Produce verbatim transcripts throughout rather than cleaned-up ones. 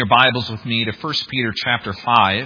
Your Bibles with me to First Peter chapter five.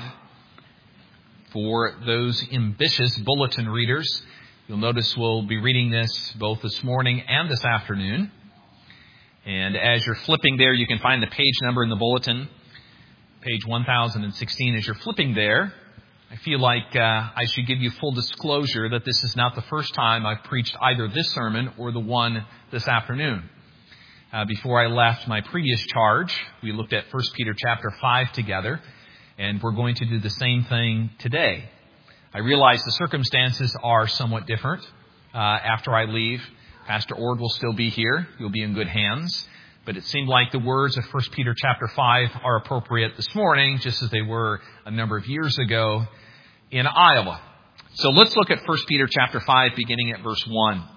For those ambitious bulletin readers, you'll notice we'll be reading this both this morning and this afternoon. And as you're flipping there, you can find the page number in the bulletin, page one thousand sixteen. As you're flipping there, I feel like uh, I should give you full disclosure that this is not the first time I've preached either this sermon or the one this afternoon. Uh, before I left my previous charge, we looked at First Peter chapter five together, and we're going to do the same thing today. I realize the circumstances are somewhat different. Uh, after I leave, Pastor Ord will still be here. You'll be in good hands. But it seemed like the words of First Peter chapter five are appropriate this morning, just as they were a number of years ago in Iowa. So let's look at First Peter chapter five, beginning at verse one.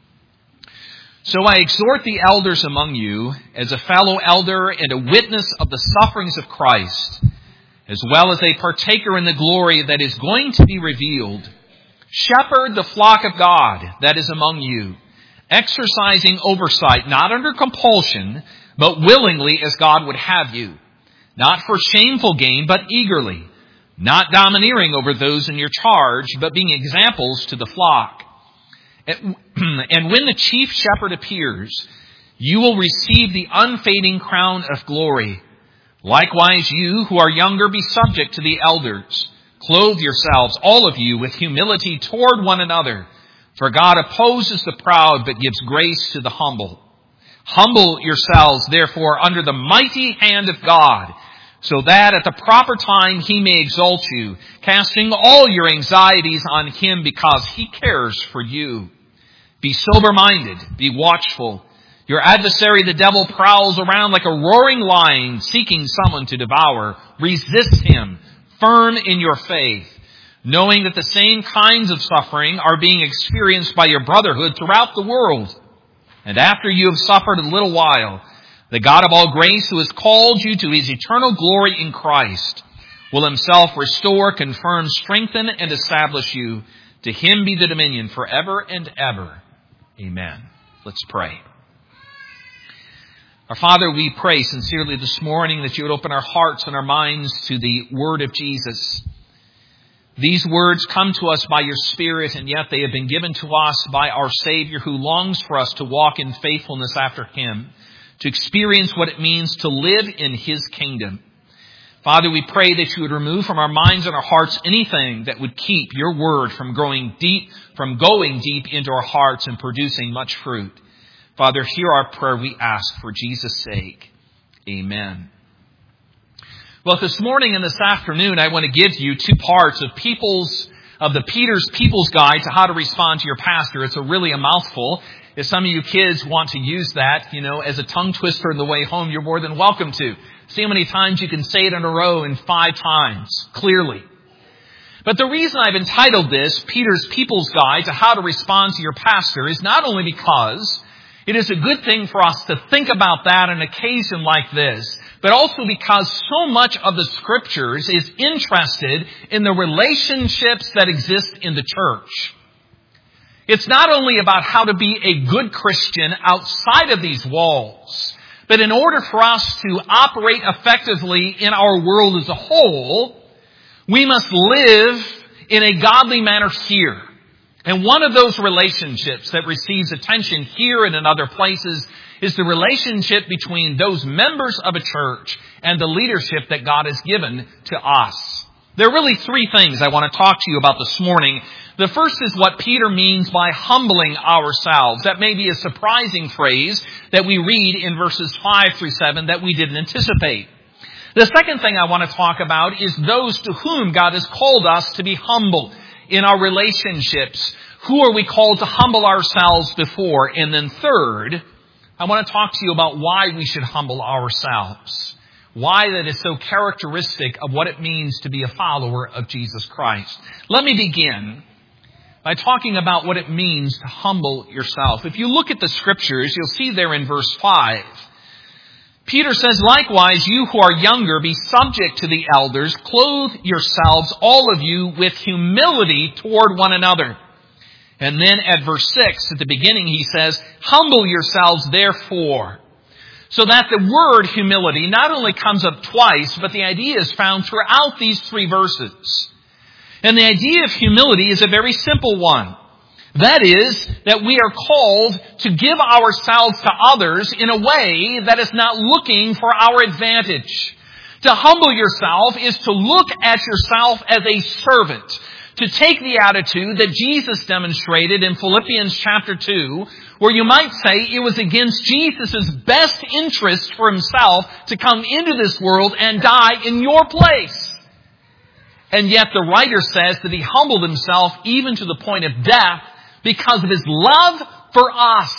So I exhort the elders among you, as a fellow elder and a witness of the sufferings of Christ, as well as a partaker in the glory that is going to be revealed. Shepherd the flock of God that is among you, exercising oversight, not under compulsion, but willingly as God would have you, not for shameful gain, but eagerly, not domineering over those in your charge, but being examples to the flock. And when the chief shepherd appears, you will receive the unfading crown of glory. Likewise, you who are younger, be subject to the elders. Clothe yourselves, all of you, with humility toward one another. For God opposes the proud, but gives grace to the humble. Humble yourselves, therefore, under the mighty hand of God, so that at the proper time he may exalt you, casting all your anxieties on him because he cares for you. Be sober-minded, be watchful. Your adversary, the devil, prowls around like a roaring lion, seeking someone to devour. Resist him, firm in your faith, knowing that the same kinds of suffering are being experienced by your brotherhood throughout the world. And after you have suffered a little while, the God of all grace, who has called you to his eternal glory in Christ, will himself restore, confirm, strengthen, and establish you. To him be the dominion forever and ever. Amen. Let's pray. Our Father, we pray sincerely this morning that you would open our hearts and our minds to the word of Jesus. These words come to us by your Spirit, and yet they have been given to us by our Savior, who longs for us to walk in faithfulness after him, to experience what it means to live in his kingdom. Father, we pray that you would remove from our minds and our hearts anything that would keep your word from growing deep, from going deep into our hearts and producing much fruit. Father, hear our prayer, we ask for Jesus' sake. Amen. Well, this morning and this afternoon, I want to give you two parts of people's, of the Peter's People's Guide to how to respond to your pastor. It's a really a mouthful. If some of you kids want to use that, you know, as a tongue twister on the way home, you're more than welcome to. See how many times you can say it in a row in five times, clearly. But the reason I've entitled this, Peter's People's Guide to how to respond to your pastor, is not only because it is a good thing for us to think about that on an occasion like this, but also because so much of the Scriptures is interested in the relationships that exist in the church. It's not only about how to be a good Christian outside of these walls, but in order for us to operate effectively in our world as a whole, we must live in a godly manner here. And one of those relationships that receives attention here and in other places is the relationship between those members of a church and the leadership that God has given to us. There are really three things I want to talk to you about this morning. The first is what Peter means by humbling ourselves. That may be a surprising phrase that we read in verses five through seven that we didn't anticipate. The second thing I want to talk about is those to whom God has called us to be humble in our relationships. Who are we called to humble ourselves before? And then third, I want to talk to you about why we should humble ourselves. Why that is so characteristic of what it means to be a follower of Jesus Christ. Let me begin by talking about what it means to humble yourself. If you look at the Scriptures, you'll see there in verse five, Peter says, likewise, you who are younger, be subject to the elders. Clothe yourselves, all of you, with humility toward one another. And then at verse six, at the beginning, he says, humble yourselves, therefore. So that the word humility not only comes up twice, but the idea is found throughout these three verses. And the idea of humility is a very simple one. That is, that we are called to give ourselves to others in a way that is not looking for our advantage. To humble yourself is to look at yourself as a servant. To take the attitude that Jesus demonstrated in Philippians chapter two, where you might say it was against Jesus' best interest for himself to come into this world and die in your place. And yet the writer says that he humbled himself even to the point of death because of his love for us.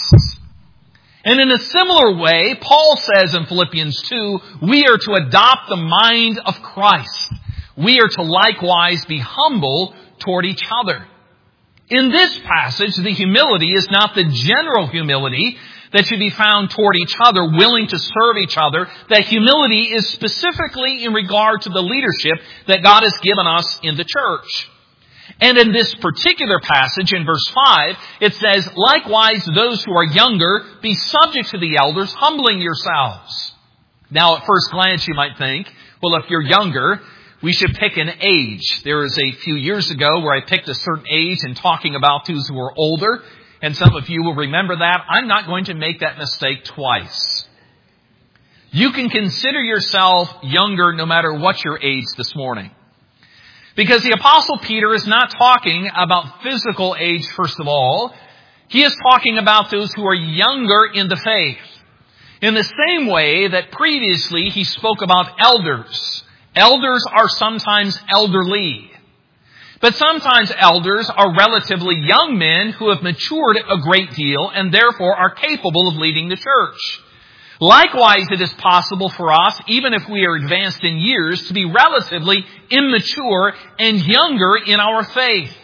And in a similar way, Paul says in Philippians two, we are to adopt the mind of Christ. We are to likewise be humble toward each other. In this passage, the humility is not the general humility that should be found toward each other, willing to serve each other. That humility is specifically in regard to the leadership that God has given us in the church. And in this particular passage, in verse five, it says, likewise, those who are younger, be subject to the elders, humbling yourselves. Now, at first glance, you might think, well, if you're younger, we should pick an age. There was a few years ago where I picked a certain age in talking about those who are older. And some of you will remember that. I'm not going to make that mistake twice. You can consider yourself younger no matter what your age this morning. Because the Apostle Peter is not talking about physical age, first of all. He is talking about those who are younger in the faith. In the same way that previously he spoke about elders. Elders are sometimes elderly. But sometimes elders are relatively young men who have matured a great deal and therefore are capable of leading the church. Likewise, it is possible for us, even if we are advanced in years, to be relatively immature and younger in our faith.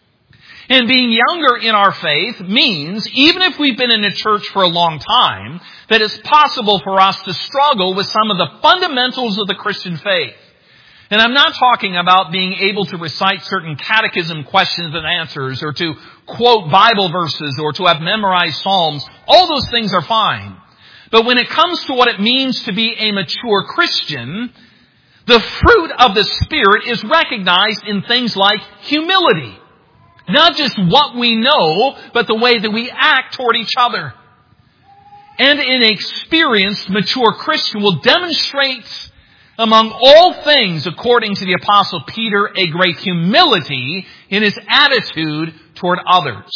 And being younger in our faith means, even if we've been in a church for a long time, that it's possible for us to struggle with some of the fundamentals of the Christian faith. And I'm not talking about being able to recite certain catechism questions and answers, or to quote Bible verses, or to have memorized Psalms. All those things are fine. But when it comes to what it means to be a mature Christian, the fruit of the Spirit is recognized in things like humility. Not just what we know, but the way that we act toward each other. And an experienced, mature Christian will demonstrate, among all things, according to the Apostle Peter, a great humility in his attitude toward others.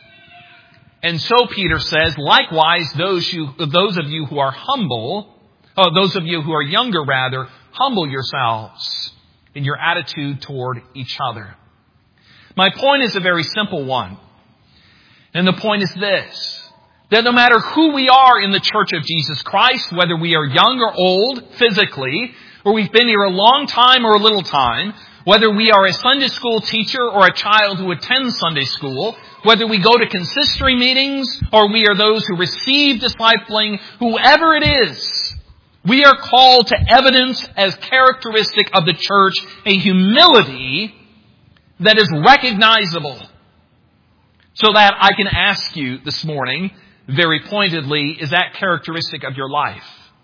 And so Peter says, likewise, those you, those of you who are humble, oh, those of you who are younger rather, humble yourselves in your attitude toward each other. My point is a very simple one. And the point is this, that no matter who we are in the Church of Jesus Christ, whether we are young or old physically, or we've been here a long time or a little time, whether we are a Sunday school teacher or a child who attends Sunday school, whether we go to consistory meetings or we are those who receive discipling, whoever it is, we are called to evidence as characteristic of the church a humility that is recognizable. So that I can ask you this morning, very pointedly, is that characteristic of your life?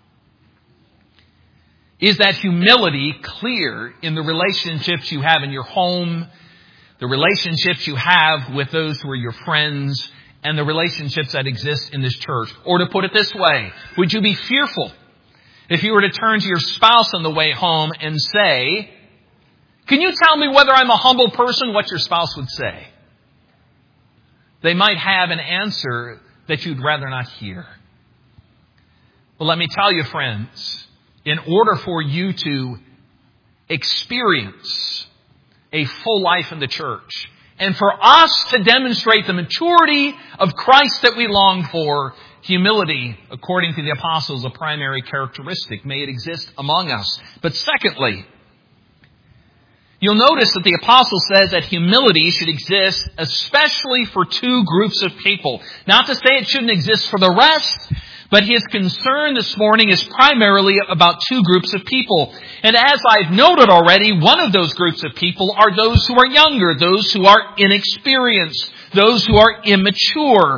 Is that humility clear in the relationships you have in your home, the relationships you have with those who are your friends, and the relationships that exist in this church? Or to put it this way, would you be fearful if you were to turn to your spouse on the way home and say, can you tell me whether I'm a humble person? What your spouse would say. They might have an answer that you'd rather not hear. Well, let me tell you, friends, in order for you to experience a full life in the church, and for us to demonstrate the maturity of Christ that we long for, humility, according to the apostles, is a primary characteristic. May it exist among us. But secondly, you'll notice that the apostle says that humility should exist especially for two groups of people. Not to say it shouldn't exist for the rest, but his concern this morning is primarily about two groups of people. And as I've noted already, one of those groups of people are those who are younger, those who are inexperienced, those who are immature.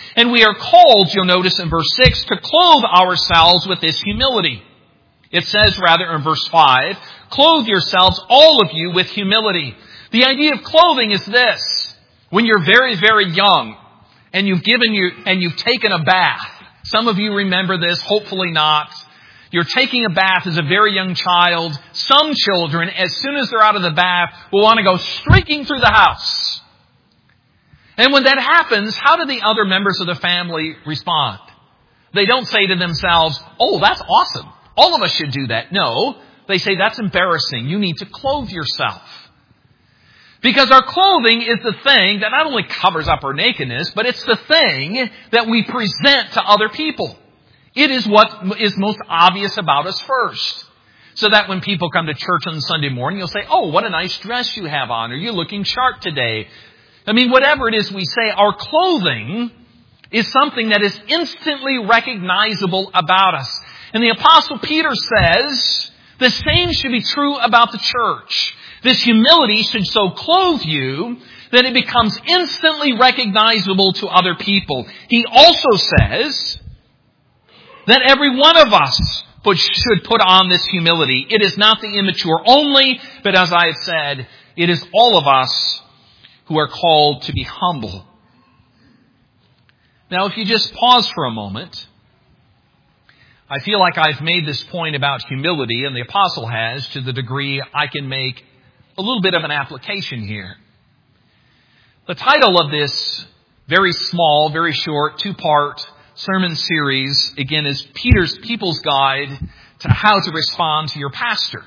And we are called, you'll notice in verse six, to clothe ourselves with this humility. It says rather in verse five, clothe yourselves, all of you, with humility. The idea of clothing is this. When you're very, very young and you've given you, and you've taken a bath. Some of you remember this, hopefully not. You're taking a bath as a very young child. Some children, as soon as they're out of the bath, will want to go streaking through the house. And when that happens, how do the other members of the family respond? They don't say to themselves, oh, that's awesome. All of us should do that. No, they say that's embarrassing. You need to clothe yourself. Because our clothing is the thing that not only covers up our nakedness, but it's the thing that we present to other people. It is what is most obvious about us first. So that when people come to church on Sunday morning, you'll say, oh, what a nice dress you have on, or you're looking sharp today. I mean, whatever it is we say, our clothing is something that is instantly recognizable about us. And the Apostle Peter says the same should be true about the church. This humility should so clothe you that it becomes instantly recognizable to other people. He also says that every one of us should put on this humility. It is not the immature only, but as I have said, it is all of us who are called to be humble. Now, if you just pause for a moment, I feel like I've made this point about humility, and the apostle has, to the degree I can make a little bit of an application here. The title of this very small, very short, two-part sermon series, again, is Peter's People's Guide to How to Respond to Your Pastor.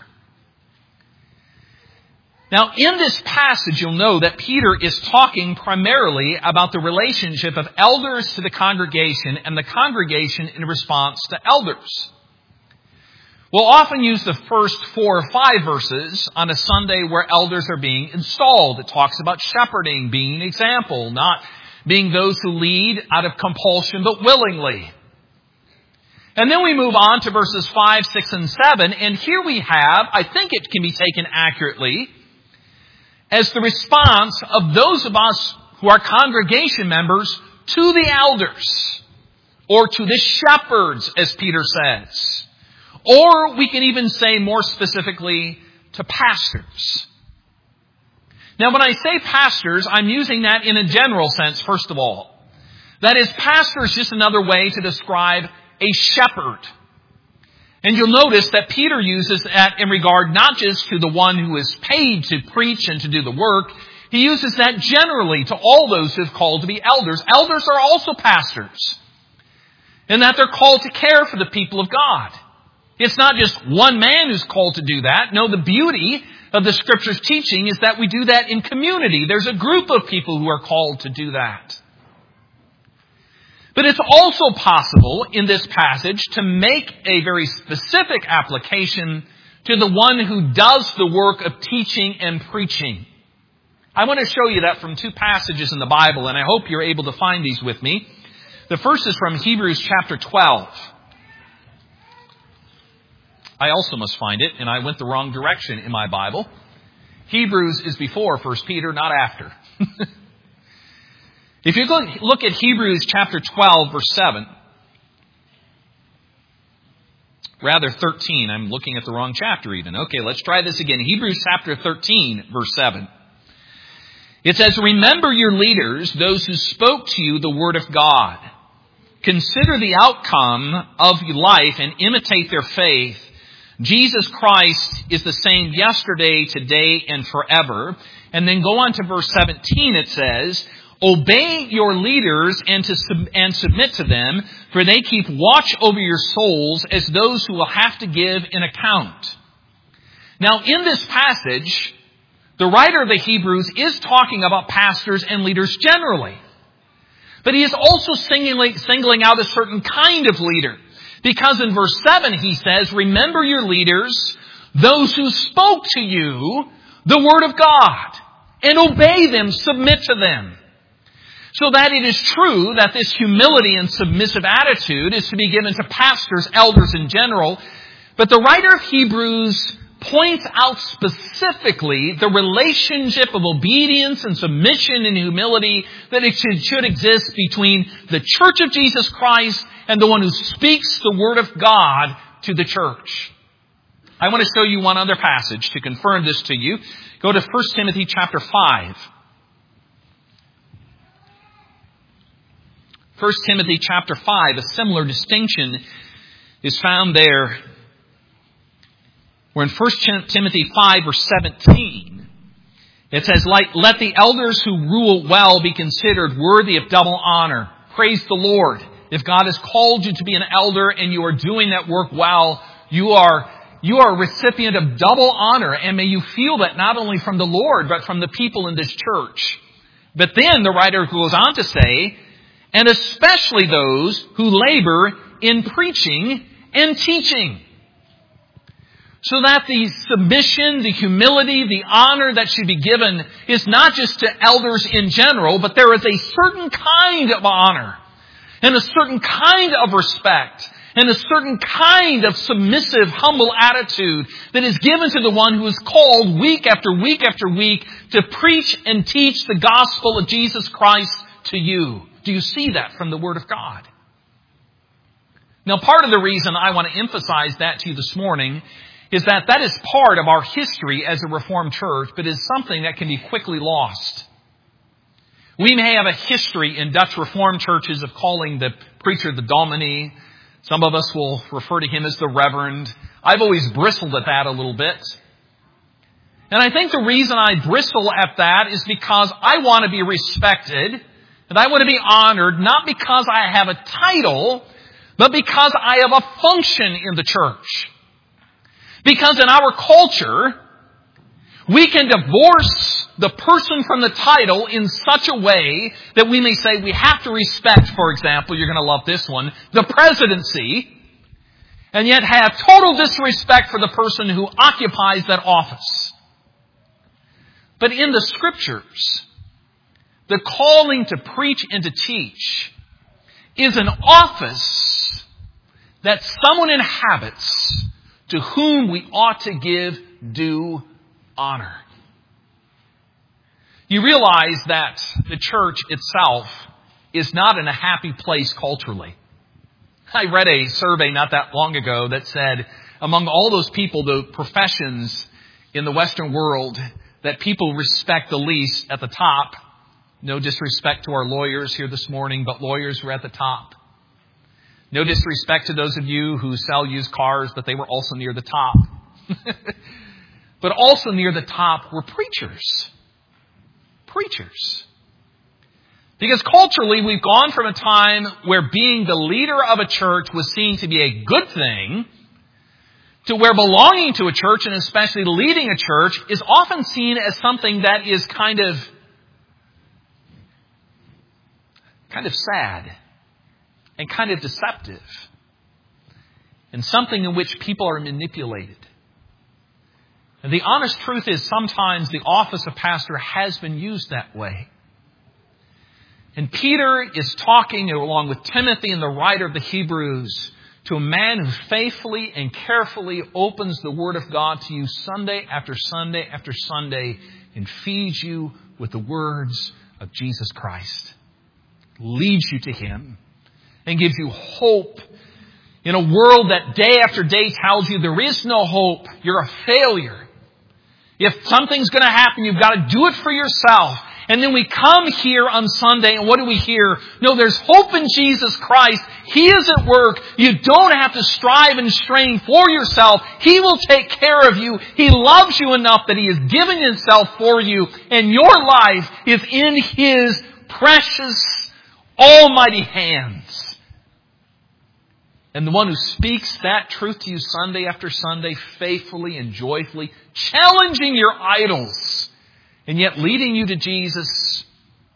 Now, in this passage, you'll know that Peter is talking primarily about the relationship of elders to the congregation and the congregation in response to elders. We'll often use the first four or five verses on a Sunday where elders are being installed. It talks about shepherding, being an example, not being those who lead out of compulsion, but willingly. And then we move on to verses five, six, and seven, and here we have, I think it can be taken accurately, as the response of those of us who are congregation members to the elders, or to the shepherds, as Peter says. Or we can even say more specifically, to pastors. Now, when I say pastors, I'm using that in a general sense, first of all. That is, pastor is just another way to describe a shepherd. And you'll notice that Peter uses that in regard not just to the one who is paid to preach and to do the work. He uses that generally to all those who have called to be elders. Elders are also pastors. And that they're called to care for the people of God. It's not just one man who's called to do that. No, the beauty of the Scripture's teaching is that we do that in community. There's a group of people who are called to do that. But it's also possible in this passage to make a very specific application to the one who does the work of teaching and preaching. I want to show you that from two passages in the Bible, and I hope you're able to find these with me. The first is from Hebrews chapter twelve. I also must find it, and I went the wrong direction in my Bible. Hebrews is before First Peter, not after. If you look at Hebrews chapter twelve, verse seven, rather thirteen, I'm looking at the wrong chapter even. Okay, let's try this again. Hebrews chapter thirteen, verse seven. It says, remember your leaders, those who spoke to you the word of God. Consider the outcome of your life and imitate their faith. Jesus Christ is the same yesterday, today, and forever. And then go on to verse seventeen, it says, obey your leaders and to sub- and submit to them, for they keep watch over your souls as those who will have to give an account. Now, in this passage, the writer of the Hebrews is talking about pastors and leaders generally. But he is also singling, singling out a certain kind of leader. Because in verse seven he says, remember your leaders, those who spoke to you the word of God, and obey them, submit to them. So that it is true that this humility and submissive attitude is to be given to pastors, elders in general. But the writer of Hebrews points out specifically the relationship of obedience and submission and humility that it should, should exist between the church of Jesus Christ and the one who speaks the word of God to the church. I want to show you one other passage to confirm this to you. Go to First Timothy chapter five. First Timothy chapter five, a similar distinction is found there, where in First Timothy five, verse seventeen, it says, "Let the elders who rule well be considered worthy of double honor." Praise the Lord. If God has called you to be an elder and you are doing that work well, you are, you are a recipient of double honor. And may you feel that not only from the Lord, but from the people in this church. But then the writer goes on to say, "And especially those who labor in preaching and teaching." So that the submission, the humility, the honor that should be given is not just to elders in general, but there is a certain kind of honor and a certain kind of respect and a certain kind of submissive, humble attitude that is given to the one who is called week after week after week to preach and teach the gospel of Jesus Christ to you. Do you see that from the Word of God? Now, part of the reason I want to emphasize that to you this morning is that that is part of our history as a Reformed church, but is something that can be quickly lost. We may have a history in Dutch Reformed churches of calling the preacher the dominee. Some of us will refer to him as the reverend. I've always bristled at that a little bit. And I think the reason I bristle at that is because I want to be respected and I want to be honored, not because I have a title, but because I have a function in the church. Because in our culture, we can divorce the person from the title in such a way that we may say we have to respect, for example, you're going to love this one, the presidency, and yet have total disrespect for the person who occupies that office. But in the Scriptures, the calling to preach and to teach is an office that someone inhabits to whom we ought to give due honor. You realize that the church itself is not in a happy place culturally. I read a survey not that long ago that said among all those people, the professions in the Western world that people respect the least at the top, no disrespect to our lawyers here this morning, but lawyers were at the top. No disrespect to those of you who sell used cars, but they were also near the top. But also near the top were preachers. Preachers. Because culturally, we've gone from a time where being the leader of a church was seen to be a good thing, to where belonging to a church, and especially leading a church, is often seen as something that is kind of, kind of sad and kind of deceptive, and something in which people are manipulated. And the honest truth is sometimes the office of pastor has been used that way. And Peter is talking along with Timothy and the writer of the Hebrews to a man who faithfully and carefully opens the Word of God to you Sunday after Sunday after Sunday and feeds you with the words of Jesus Christ. Leads you to Him and gives you hope in a world that day after day tells you there is no hope. You're a failure. If something's going to happen, you've got to do it for yourself. And then we come here on Sunday, and what do we hear? No, there's hope in Jesus Christ. He is at work. You don't have to strive and strain for yourself. He will take care of you. He loves you enough that He has given Himself for you. And your life is in His precious, almighty hands. And the one who speaks that truth to you Sunday after Sunday, faithfully and joyfully, challenging your idols, and yet leading you to Jesus.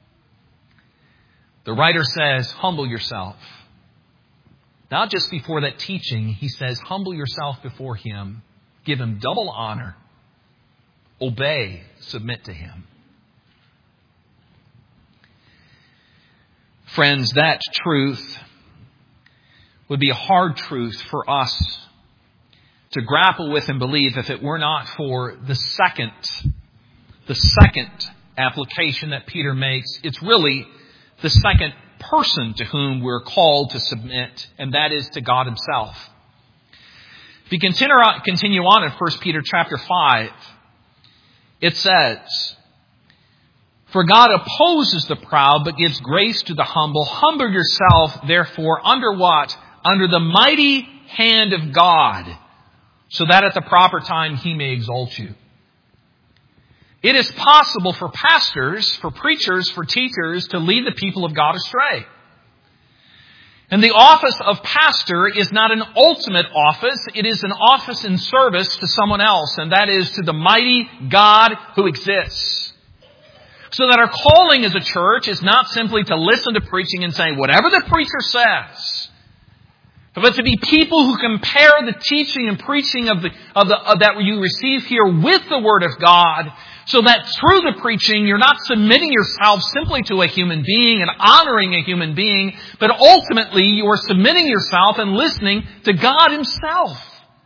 The writer says, humble yourself. Not just before that teaching, he says, humble yourself before Him. Give Him double honor. Obey, submit to Him. Friends, that truth would be a hard truth for us to grapple with and believe if it were not for the second, the second application that Peter makes. It's really the second person to whom we're called to submit, and that is to God himself. If you continue on, continue on in First Peter chapter five, it says, "For God opposes the proud, but gives grace to the humble. Humble yourself, therefore, under what? Under the mighty hand of God, so that at the proper time he may exalt you." It is possible for pastors, for preachers, for teachers to lead the people of God astray. And the office of pastor is not an ultimate office. It is an office in service to someone else, and that is to the mighty God who exists. So that our calling as a church is not simply to listen to preaching and say whatever the preacher says, but to be people who compare the teaching and preaching of the, of the of that you receive here with the Word of God, so that through the preaching you're not submitting yourself simply to a human being and honoring a human being, but ultimately you are submitting yourself and listening to God himself.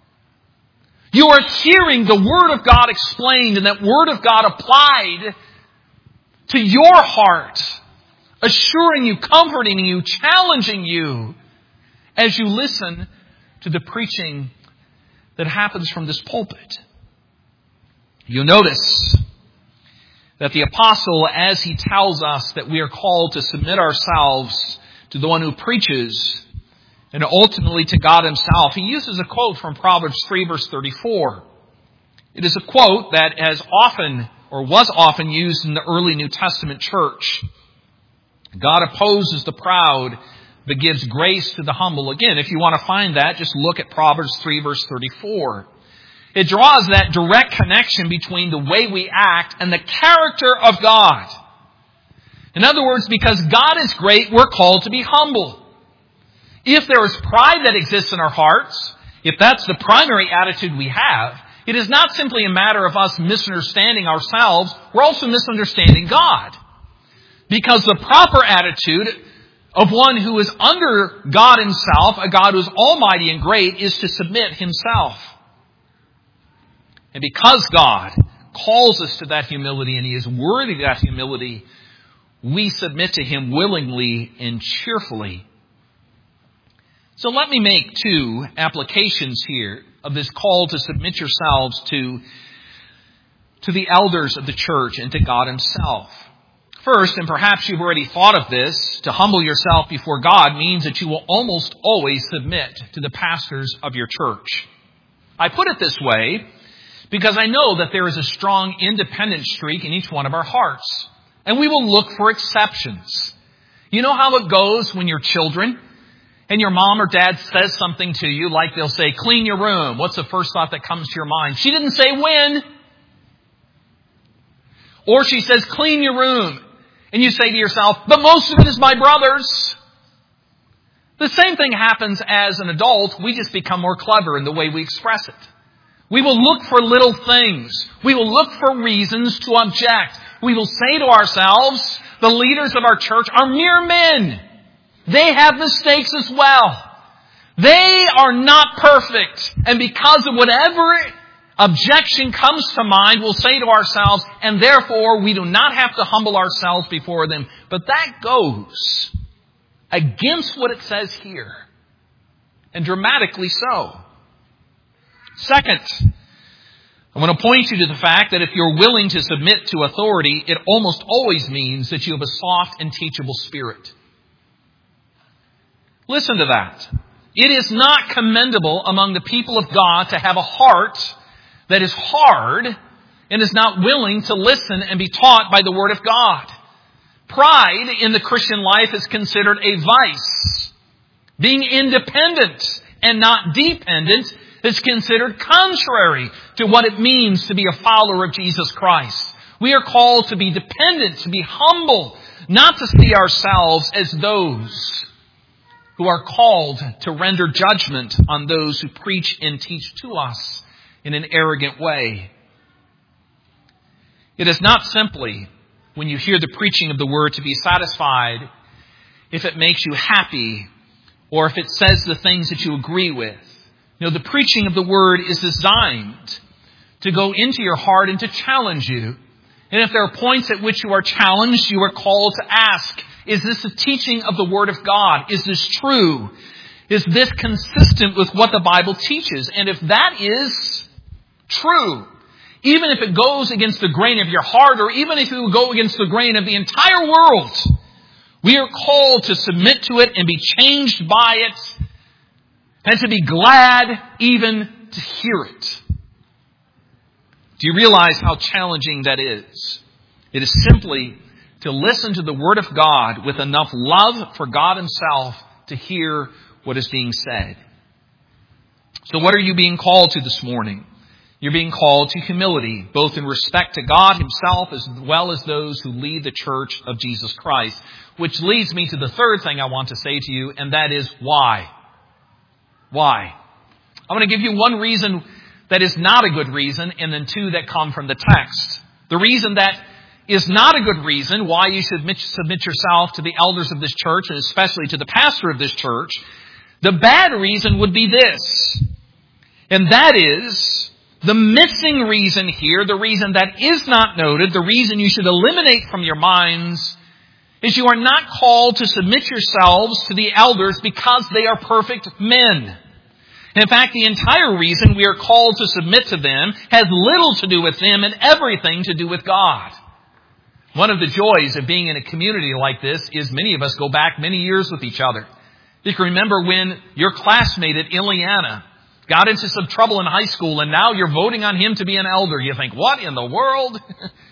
You are hearing the Word of God explained and that Word of God applied to your heart, assuring you, comforting you, challenging you as you listen to the preaching that happens from this pulpit. You'll notice that the apostle, as he tells us that we are called to submit ourselves to the one who preaches and ultimately to God himself, he uses a quote from Proverbs three, verse thirty-four. It is a quote that has often or was often used in the early New Testament church. God opposes the proud, but gives grace to the humble. Again, if you want to find that, just look at Proverbs three, verse thirty-four. It draws that direct connection between the way we act and the character of God. In other words, because God is great, we're called to be humble. If there is pride that exists in our hearts, if that's the primary attitude we have, it is not simply a matter of us misunderstanding ourselves, we're also misunderstanding God. Because the proper attitude of one who is under God himself, a God who is almighty and great, is to submit himself. And because God calls us to that humility and he is worthy of that humility, we submit to him willingly and cheerfully. So let me make two applications here of this call to submit yourselves to, to the elders of the church and to God himself. First, and perhaps you've already thought of this, to humble yourself before God means that you will almost always submit to the pastors of your church. I put it this way because I know that there is a strong independent streak in each one of our hearts. And we will look for exceptions. You know how it goes when you're children and your mom or dad says something to you, like they'll say, clean your room. What's the first thought that comes to your mind? She didn't say when. Or she says, clean your room. And you say to yourself, but most of it is my brother's. The same thing happens as an adult. We just become more clever in the way we express it. We will look for little things. We will look for reasons to object. We will say to ourselves, the leaders of our church are mere men. They have mistakes as well. They are not perfect. And because of whatever objection comes to mind, we'll say to ourselves, and therefore we do not have to humble ourselves before them. But that goes against what it says here. And dramatically so. Second, I want to point you to the fact that if you're willing to submit to authority, it almost always means that you have a soft and teachable spirit. Listen to that. It is not commendable among the people of God to have a heart that is hard and is not willing to listen and be taught by the Word of God. Pride in the Christian life is considered a vice. Being independent and not dependent is considered contrary to what it means to be a follower of Jesus Christ. We are called to be dependent, to be humble, not to see ourselves as those who are called to render judgment on those who preach and teach to us in an arrogant way. It is not simply, when you hear the preaching of the Word, to be satisfied if it makes you happy or if it says the things that you agree with. You know, the preaching of the Word is designed to go into your heart and to challenge you. And if there are points at which you are challenged, you are called to ask, is this a teaching of the Word of God? Is this true? Is this consistent with what the Bible teaches? And if that is true, even if it goes against the grain of your heart, or even if it would go against the grain of the entire world, we are called to submit to it and be changed by it, and to be glad even to hear it. Do you realize how challenging that is? It is simply to listen to the Word of God with enough love for God Himself to hear what is being said. So what are you being called to this morning? You're being called to humility, both in respect to God Himself as well as those who lead the church of Jesus Christ. Which leads me to the third thing I want to say to you, and that is why. Why? I'm going to give you one reason that is not a good reason, and then two that come from the text. The reason that is not a good reason why you should submit yourself to the elders of this church, and especially to the pastor of this church. The bad reason would be this, and that is the missing reason here, the reason that is not noted, the reason you should eliminate from your minds, is you are not called to submit yourselves to the elders because they are perfect men. In fact, the entire reason we are called to submit to them has little to do with them and everything to do with God. One of the joys of being in a community like this is many of us go back many years with each other. You can remember when your classmate at Indiana got into some trouble in high school and now you're voting on him to be an elder. You think, what in the world?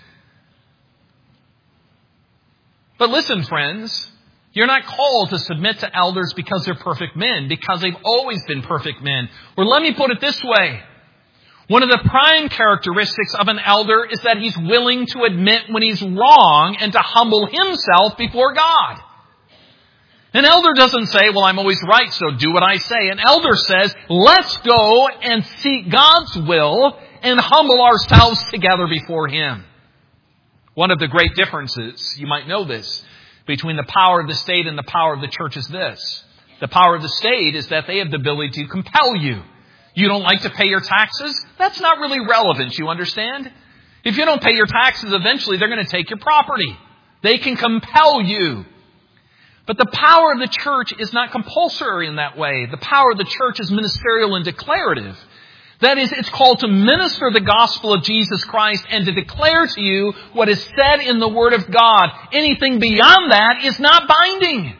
But listen, friends, you're not called to submit to elders because they're perfect men, because they've always been perfect men. Or let me put it this way. One of the prime characteristics of an elder is that he's willing to admit when he's wrong and to humble himself before God. An elder doesn't say, well, I'm always right, so do what I say. An elder says, let's go and seek God's will and humble ourselves together before Him. One of the great differences, you might know this, between the power of the state and the power of the church is this. The power of the state is that they have the ability to compel you. You don't like to pay your taxes? That's not really relevant, you understand? If you don't pay your taxes, eventually they're going to take your property. They can compel you. But the power of the church is not compulsory in that way. The power of the church is ministerial and declarative. That is, it's called to minister the gospel of Jesus Christ and to declare to you what is said in the Word of God. Anything beyond that is not binding.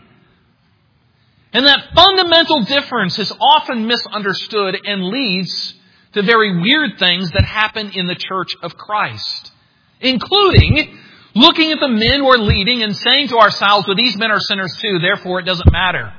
And that fundamental difference is often misunderstood and leads to very weird things that happen in the church of Christ, including looking at the men who are leading and saying to ourselves, well, these men are sinners too, therefore it doesn't matter.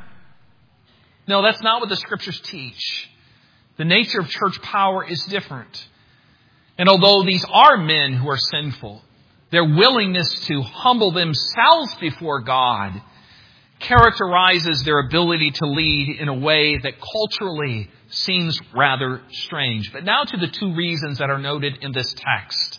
No, that's not what the Scriptures teach. The nature of church power is different. And although these are men who are sinful, their willingness to humble themselves before God characterizes their ability to lead in a way that culturally seems rather strange. But now to the two reasons that are noted in this text.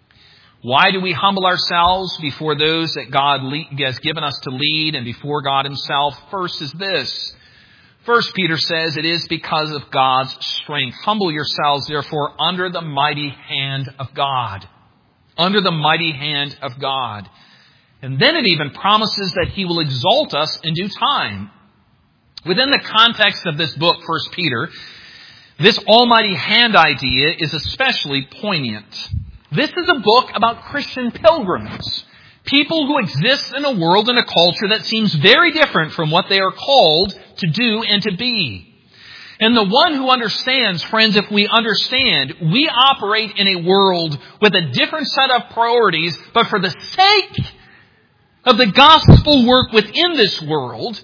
Why do we humble ourselves before those that God has given us to lead and before God Himself? First is this. First Peter says it is because of God's strength. Humble yourselves, therefore, under the mighty hand of God. Under the mighty hand of God. And then it even promises that He will exalt us in due time. Within the context of this book, First Peter, this almighty hand idea is especially poignant. This is a book about Christian pilgrims, people who exist in a world and a culture that seems very different from what they are called to do and to be. And the one who understands, friends, if we understand, we operate in a world with a different set of priorities, but for the sake of the gospel work within this world,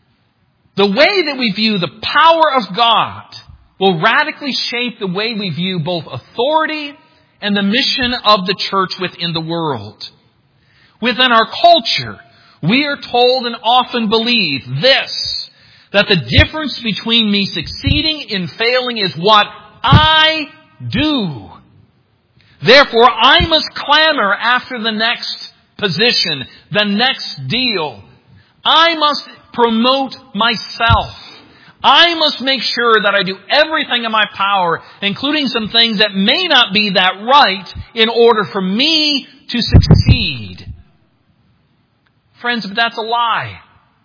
the way that we view the power of God will radically shape the way we view both authority and the mission of the church within the world. Within our culture, we are told and often believe this, that the difference between me succeeding and failing is what I do. Therefore, I must clamor after the next position, the next deal. I must promote myself. I must make sure that I do everything in my power, including some things that may not be that right, in order for me to succeed. Friends, but that's a lie.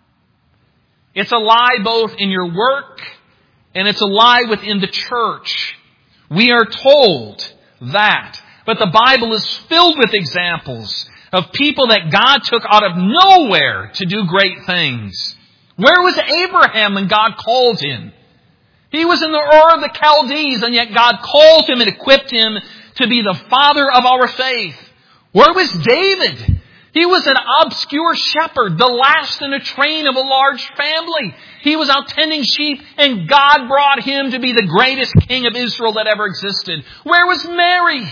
It's a lie both in your work and it's a lie within the church. We are told that. But the Bible is filled with examples of people that God took out of nowhere to do great things. Where was Abraham when God called him? He was in the Ur of the Chaldees, and yet God called him and equipped him to be the father of our faith. Where was David? He was an obscure shepherd, the last in a train of a large family. He was out tending sheep, and God brought him to be the greatest king of Israel that ever existed. Where was Mary?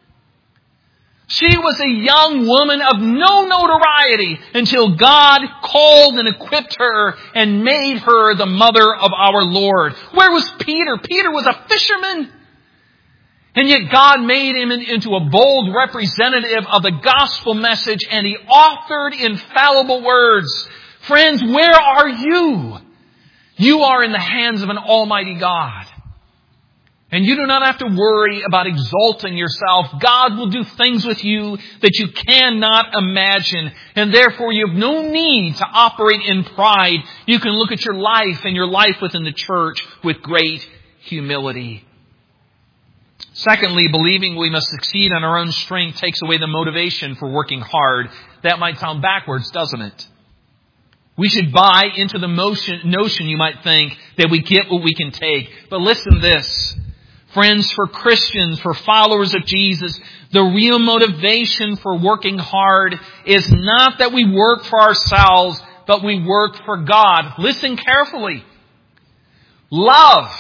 She was a young woman of no notoriety until God called and equipped her and made her the mother of our Lord. Where was Peter? Peter was a fisherman. And yet God made him into a bold representative of the gospel message, and he authored infallible words. Friends, where are you? You are in the hands of an almighty God. And you do not have to worry about exalting yourself. God will do things with you that you cannot imagine. And therefore you have no need to operate in pride. You can look at your life and your life within the church with great humility. Secondly, believing we must succeed on our own strength takes away the motivation for working hard. That might sound backwards, doesn't it? We should buy into the motion, notion, you might think, that we get what we can take. But listen to this. Friends, for Christians, for followers of Jesus, the real motivation for working hard is not that we work for ourselves, but we work for God. Listen carefully. Love,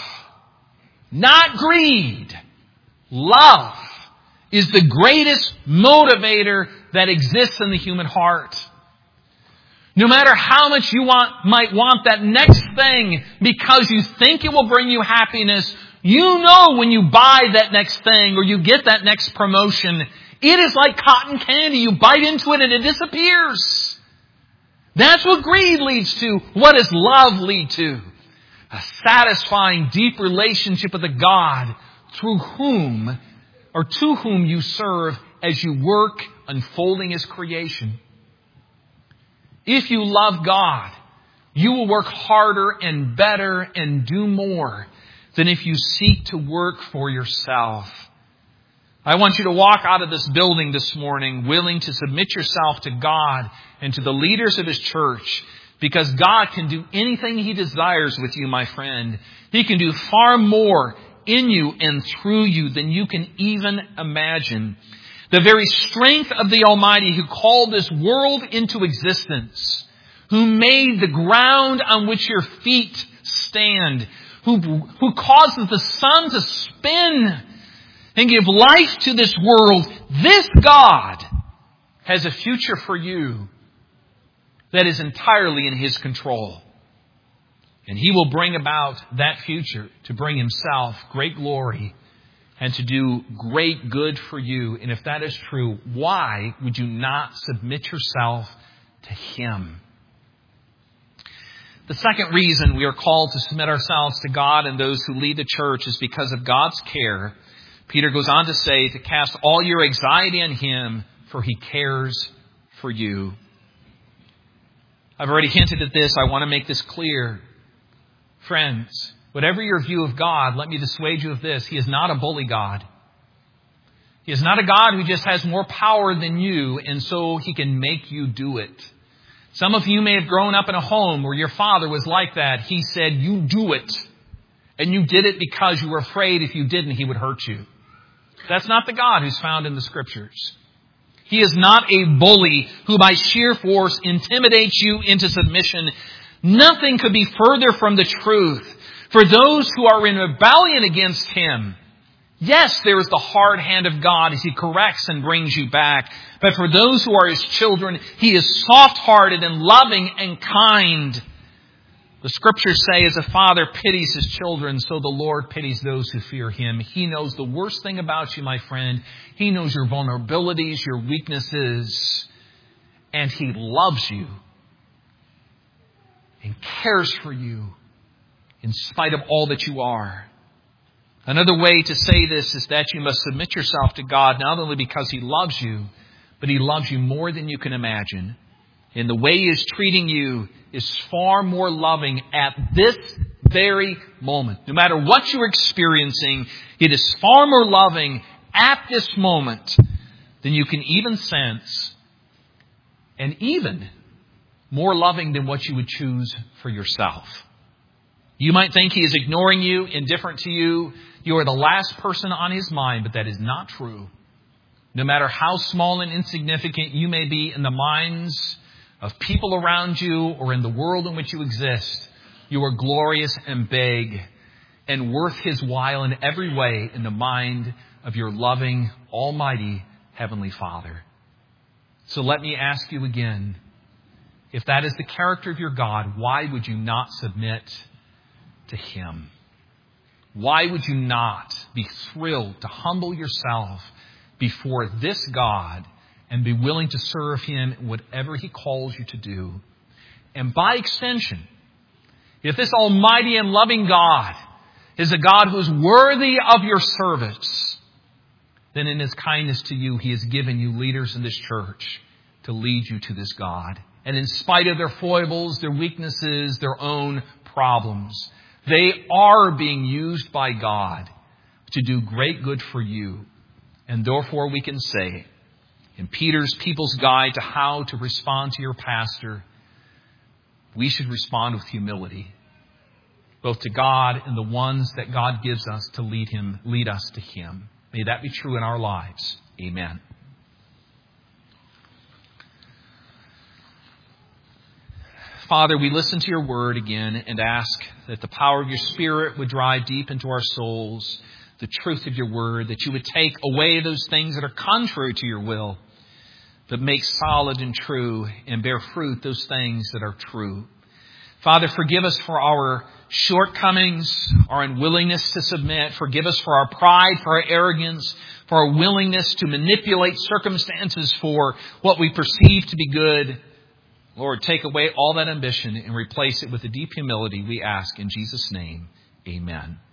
not greed. Love is the greatest motivator that exists in the human heart. No matter how much you want, might want that next thing because you think it will bring you happiness, you know when you buy that next thing or you get that next promotion, it is like cotton candy. You bite into it and it disappears. That's what greed leads to. What does love lead to? A satisfying, deep relationship with a God through whom or to whom you serve as you work unfolding His creation. If you love God, you will work harder and better and do more than if you seek to work for yourself. I want you to walk out of this building this morning willing to submit yourself to God and to the leaders of His church, because God can do anything He desires with you, my friend. He can do far more in you and through you than you can even imagine. The very strength of the Almighty who called this world into existence, who made the ground on which your feet stand, who, who causes the sun to spin and give life to this world, this God has a future for you that is entirely in His control. And He will bring about that future to bring Himself great glory and to do great good for you. And if that is true, why would you not submit yourself to Him? The second reason we are called to submit ourselves to God and those who lead the church is because of God's care. Peter goes on to say to cast all your anxiety on Him, for He cares for you. I've already hinted at this. I want to make this clear. Friends, whatever your view of God, let me dissuade you of this. He is not a bully God. He is not a God who just has more power than you, and so He can make you do it. Some of you may have grown up in a home where your father was like that. He said, you do it. And you did it because you were afraid if you didn't, He would hurt you. That's not the God who's found in the Scriptures. He is not a bully who by sheer force intimidates you into submission. Nothing could be further from the truth. For those who are in rebellion against Him, yes, there is the hard hand of God as He corrects and brings you back. But for those who are His children, He is soft-hearted and loving and kind. The Scriptures say, as a father pities his children, so the Lord pities those who fear Him. He knows the worst thing about you, my friend. He knows your vulnerabilities, your weaknesses, and He loves you and cares for you in spite of all that you are. Another way to say this is that you must submit yourself to God, not only because He loves you, but He loves you more than you can imagine. And the way He is treating you is far more loving at this very moment. No matter what you're experiencing, it is far more loving at this moment than you can even sense. And even more loving than what you would choose for yourself. You might think He is ignoring you, indifferent to you. You are the last person on His mind, but that is not true. No matter how small and insignificant you may be in the minds of people around you or in the world in which you exist, you are glorious and big and worth His while in every way in the mind of your loving, almighty Heavenly Father. So let me ask you again, if that is the character of your God, why would you not submit to Him? Why would you not be thrilled to humble yourself before this God and be willing to serve Him in whatever He calls you to do? And by extension, if this almighty and loving God is a God who is worthy of your service, then in His kindness to you, He has given you leaders in this church to lead you to this God. And in spite of their foibles, their weaknesses, their own problems, they are being used by God to do great good for you. And therefore we can say, in Peter's People's Guide to How to Respond to Your Pastor, we should respond with humility, both to God and the ones that God gives us to lead him, lead us to Him. May that be true in our lives. Amen. Father, we listen to Your word again and ask that the power of Your Spirit would drive deep into our souls the truth of Your word, that You would take away those things that are contrary to Your will, but make solid and true and bear fruit those things that are true. Father, forgive us for our shortcomings, our unwillingness to submit. Forgive us for our pride, for our arrogance, for our willingness to manipulate circumstances for what we perceive to be good. Lord, take away all that ambition and replace it with the deep humility we ask in Jesus' name. Amen.